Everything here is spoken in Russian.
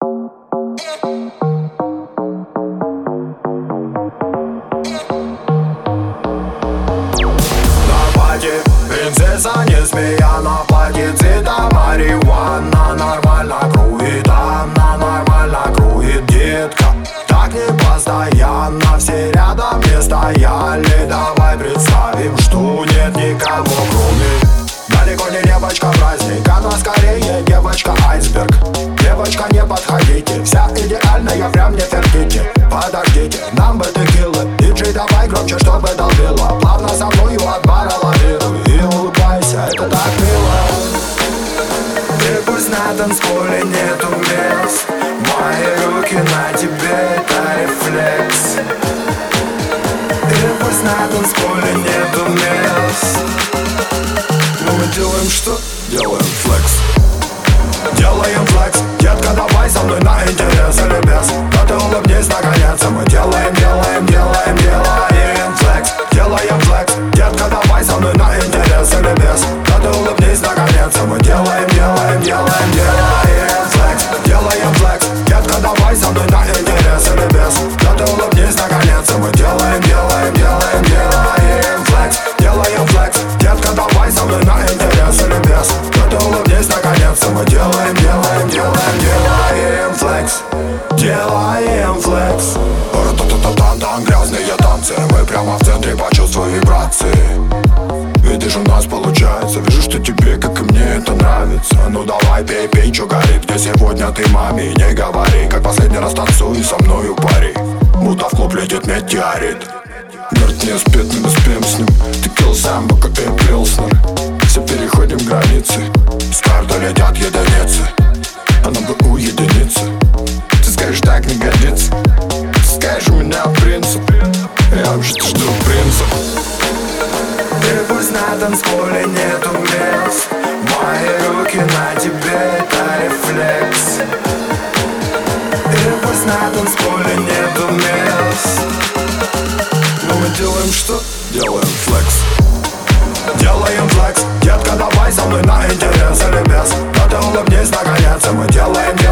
Принцесса не змея на платье цвета марихуана. Нормально круит она, нормально круит детка. Так не постоянно, все рядом не стояли. Давай представим, что нет никого кроме. Далеко не девочка праздник, она скорее девочка айсберг. Девочка, не подходите, вся идеальная, прям не терпите. Подождите, нам бы текилы, диджей давай громче, чтобы долбило. Плавно со мною от бара лавируй и улыбайся, это так мило. И пусть на танцполе нету мест, мои руки на тебе, это рефлекс. И пусть на танцполе нету мест, но мы делаем что? Делаем флекс. Делаем флекс, детка, давай со мной на интерес или без. Да ты улыбнись наконец, мы делаем флекс. Делаем флекс, детка, давай со мной на интерес или без. Да ты улыбнись наконец, мы делаем флекс. Делаем флекс, детка, давай со мной на интерес или без. Да ты улыбнись наконец, мы делаем флекс. Делаем флекс, детка, давай со мной на интерес или без. Да ты улыбнись наконец, мы делаем флекс. Делаем флекс. Ра-та-та-та-тан-тан, грязные танцы. Мы прямо в центре, почувствуй вибрации. Видишь, у нас получается. Вижу, что тебе, как и мне, это нравится. Ну давай, пей, пей, чё горит. Где сегодня ты, маме, не говори. Как последний раз танцуй со мною пари. Будто в клуб летит метеорит. Мертв не спит, мы спим с ним. Текил сам, бока и пилснер. Все переходим границы. С карты летят единицы. А нам бы уединиться. Ты скажешь, так не годится. Ты скажешь, у меня принцип. Я вообще-то жду принца. И пусть на танцполе нету мест, мои руки на тебе, это рефлекс. И пусть на танцполе нету мест, но мы делаем что? Делаем флекс. Делаем флекс, детка, давай со мной на интерес или без. Да ты улыбнись наконец, мы делаем